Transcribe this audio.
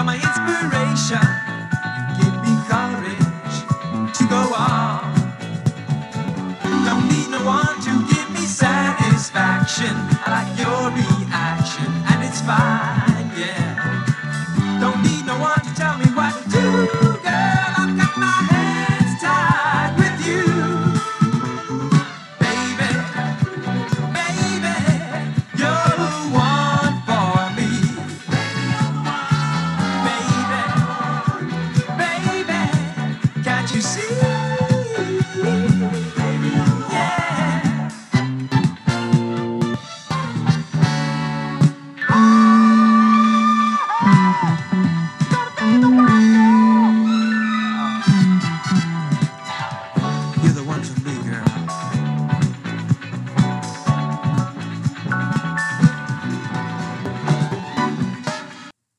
my inspiration. You give me courage to go on. Don't need no one to give me satisfaction. I like your reaction, and it's fine, yeah.